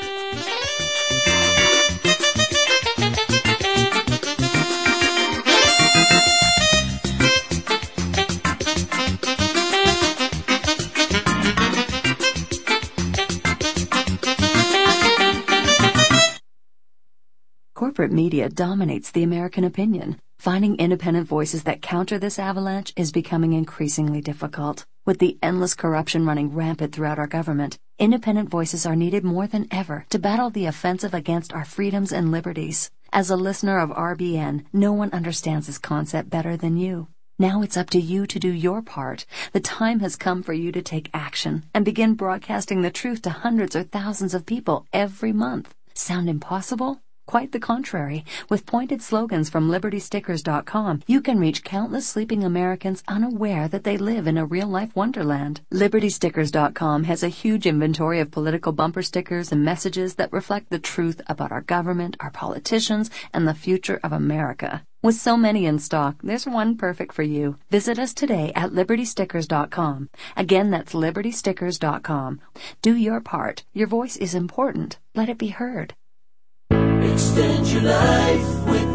Corporate media dominates the American opinion. Finding independent voices that counter this avalanche is becoming increasingly difficult. With the endless corruption running rampant throughout our government, independent voices are needed more than ever to battle the offensive against our freedoms and liberties. As a listener of RBN, no one understands this concept better than you. Now it's up to you to do your part. The time has come for you to take action and begin broadcasting the truth to hundreds or thousands of people every month. Sound impossible? Quite the contrary. With pointed slogans from LibertyStickers.com, you can reach countless sleeping Americans unaware that they live in a real-life wonderland. LibertyStickers.com has a huge inventory of political bumper stickers and messages that reflect the truth about our government, our politicians, and the future of America. With so many in stock, there's one perfect for you. Visit us today at LibertyStickers.com. Again, that's LibertyStickers.com. Do your part. Your voice is important. Let it be heard. Extend your life with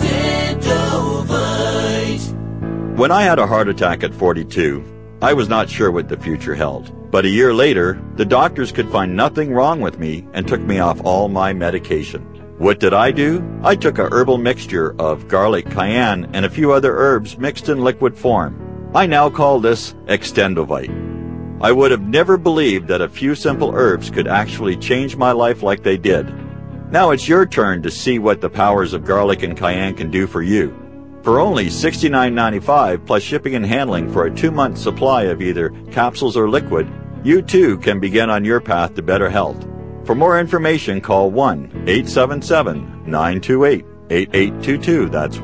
Extendovite. When I had a heart attack at 42, I was not sure what the future held. But a year later, the doctors could find nothing wrong with me and took me off all my medication. What did I do? I took a herbal mixture of garlic, cayenne, and a few other herbs mixed in liquid form. I now call this Extendovite. I would have never believed that a few simple herbs could actually change my life like they did. Now it's your turn to see what the powers of garlic and cayenne can do for you. For only $69.95 plus shipping and handling for a 2-month supply of either capsules or liquid, you too can begin on your path to better health. For more information, call 1-877-928-8822. That's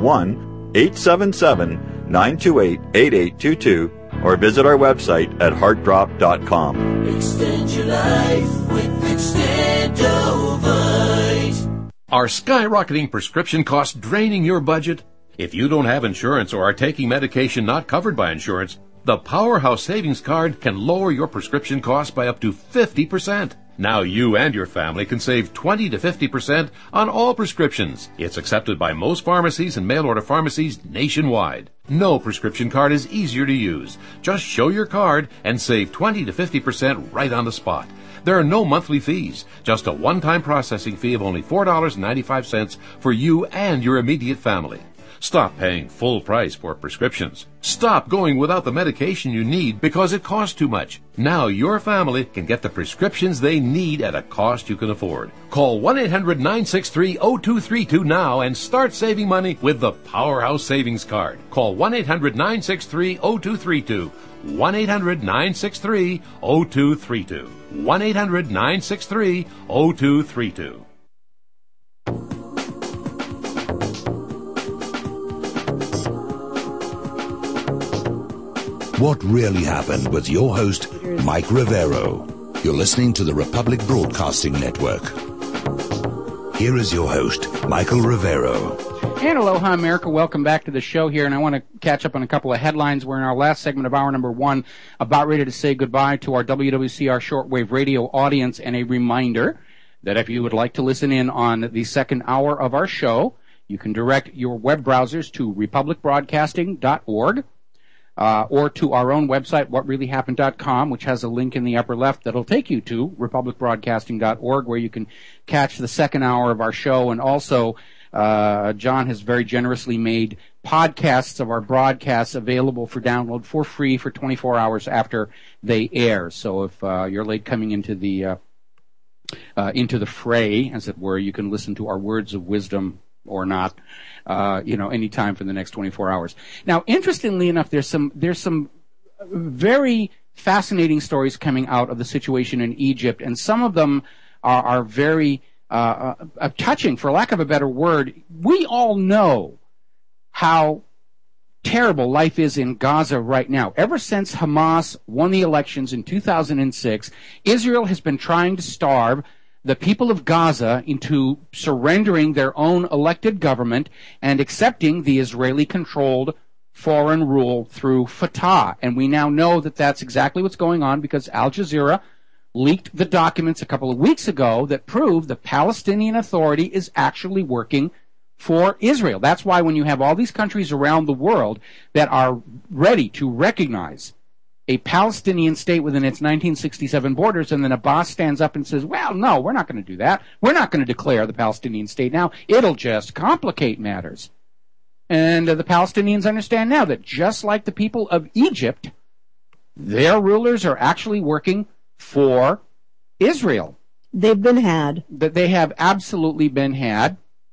1-877-928-8822. Or visit our website at heartdrop.com. Extend your life with Extendovite. Are skyrocketing prescription costs draining your budget? If you don't have insurance or are taking medication not covered by insurance, the Powerhouse Savings Card can lower your prescription costs by up to 50%. Now you and your family can save 20 to 50% on all prescriptions. It's accepted by most pharmacies and mail-order pharmacies nationwide. No prescription card is easier to use. Just show your card and save 20 to 50% right on the spot. There are no monthly fees, just a one-time processing fee of only $4.95 for you and your immediate family. Stop paying full price for prescriptions. Stop going without the medication you need because it costs too much. Now your family can get the prescriptions they need at a cost you can afford. Call 1-800-963-0232 now and start saving money with the Powerhouse Savings Card. Call 1-800-963-0232. 1-800-963-0232. 1-800-963-0232. What really happened with your host, Mike Rivero. You're listening to the Republic Broadcasting Network. Here is your host, Michael Rivero. And aloha, America. Welcome back to the show here. And I want to catch up on a couple of headlines. We're in our last segment of hour number 1, about ready to say goodbye to our WWCR shortwave radio audience. And a reminder that if you would like to listen in on the second hour of our show, you can direct your web browsers to republicbroadcasting.org. Or to our own website, whatreallyhappened.com, which has a link in the upper left that'll take you to republicbroadcasting.org, where you can catch the second hour of our show. And also, John has very generously made podcasts of our broadcasts available for download for free for 24 hours after they air. So if you're late coming into the fray, as it were, you can listen to our words of wisdom or not, any time for the next 24 hours. Now, interestingly enough, there's some very fascinating stories coming out of the situation in Egypt, and some of them are very touching, for lack of a better word. We all know how terrible life is in Gaza right now. Ever since Hamas won the elections in 2006, Israel has been trying to starve the people of Gaza into surrendering their own elected government and accepting the Israeli-controlled foreign rule through Fatah. And we now know that that's exactly what's going on because Al Jazeera leaked the documents a couple of weeks ago that prove the Palestinian Authority is actually working for Israel. That's why when you have all these countries around the world that are ready to recognize a Palestinian state within its 1967 borders, and then Abbas stands up and says, well, no, we're not going to do that. We're not going to declare the Palestinian state now. It'll just complicate matters. And the Palestinians understand now that just like the people of Egypt, their rulers are actually working for Israel. They've been had. That they have absolutely been had.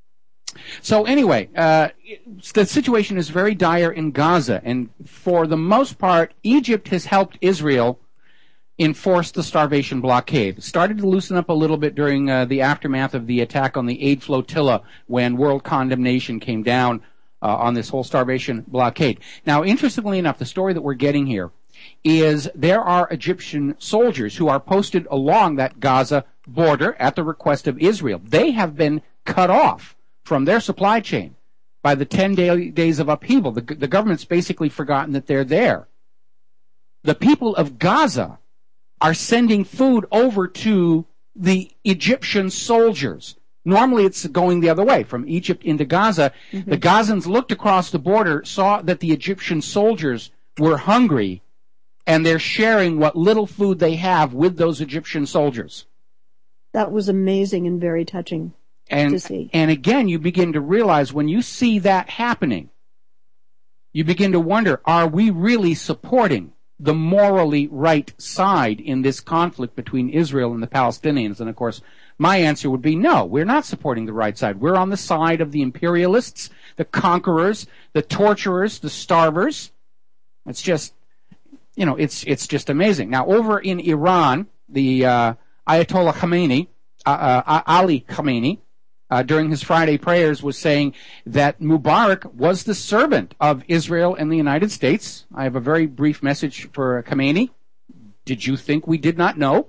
So anyway, the situation is very dire in Gaza, and for the most part, Egypt has helped Israel enforce the starvation blockade. It started to loosen up a little bit during the aftermath of the attack on the aid flotilla when world condemnation came down on this whole starvation blockade. Now, interestingly enough, the story that we're getting here is there are Egyptian soldiers who are posted along that Gaza border at the request of Israel. They have been cut off from their supply chain by the 10 days of upheaval. The government's basically forgotten that they're there. The people of Gaza are sending food over to the Egyptian soldiers. Normally it's going the other way, from Egypt into Gaza. Mm-hmm. The Gazans looked across the border, saw that the Egyptian soldiers were hungry, and they're sharing what little food they have with those Egyptian soldiers. That was amazing and very touching. And again, you begin to realize when you see that happening, you begin to wonder, are we really supporting the morally right side in this conflict between Israel and the Palestinians? And of course, my answer would be no, we're not supporting the right side. We're on the side of the imperialists, the conquerors, the torturers, the starvers. It's just, it's just amazing. Now, over in Iran, the Ayatollah Khamenei, Ali Khamenei, during his Friday prayers was saying that Mubarak was the servant of Israel and the United States. I have a very brief message for Khamenei. Did you think we did not know?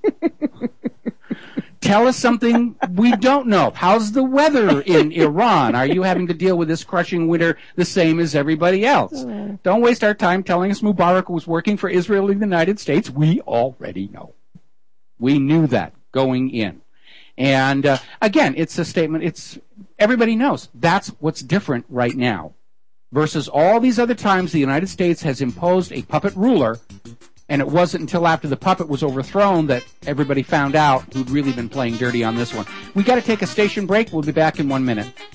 Tell us something we don't know. How's the weather in Iran? Are you having to deal with this crushing winter the same as everybody else? Don't waste our time telling us Mubarak was working for Israel and the United States. We already know. We knew that going in. And again, it's a statement. Everybody knows that's what's different right now versus all these other times the United States has imposed a puppet ruler, and it wasn't until after the puppet was overthrown that everybody found out who'd really been playing dirty on this one. We got to take a station break. We'll be back in 1 minute.